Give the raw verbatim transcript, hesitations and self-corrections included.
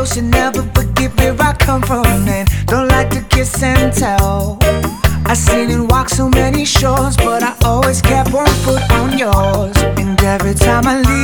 should never forget where I come from, and don't like to kiss and tell. I seen and walk so many shores, but I always kept one foot on yours. And every time I leave